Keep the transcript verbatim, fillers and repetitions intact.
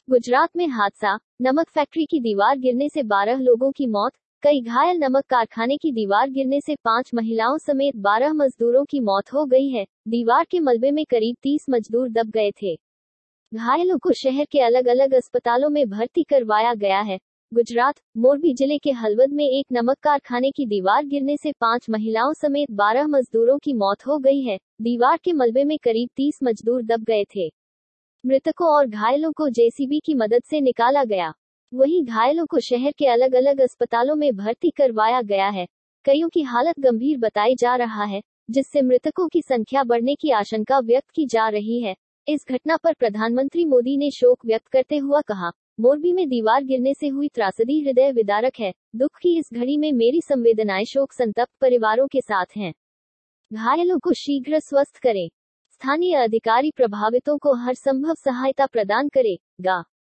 गुजरात में हादसा, नमक फैक्ट्री की दीवार गिरने से बारह लोगों की मौत, कई घायल। नमक कारखाने की दीवार गिरने से पांच महिलाओं समेत बारह मजदूरों की मौत हो गई है। दीवार के मलबे में करीब तीस मजदूर दब गए थे। घायलों को शहर के अलग अलग अस्पतालों में भर्ती करवाया गया है। गुजरात, मोरबी जिले के हलवद में एक नमक कारखाने की दीवार गिरने से पांच महिलाओं समेत बारह मजदूरों की मौत हो गई है। दीवार के मलबे में करीब तीस मजदूर दब गए थे। मृतकों और घायलों को जेसीबी की मदद से निकाला गया। वहीं घायलों को शहर के अलग अलग अस्पतालों में भर्ती करवाया गया है। कईयों की हालत गंभीर बताई जा रहा है, जिससे मृतकों की संख्या बढ़ने की आशंका व्यक्त की जा रही है। इस घटना पर प्रधानमंत्री मोदी ने शोक व्यक्त करते हुआ कहा, मोरबी में दीवार गिरने से हुई त्रासदी हृदय विदारक है। दुख की इस घड़ी में मेरी संवेदनाएं शोक संतप्त परिवारों के साथ हैं। घायलों को शीघ्र स्वस्थ करें। स्थानीय अधिकारी प्रभावितों को हर संभव सहायता प्रदान करेगा।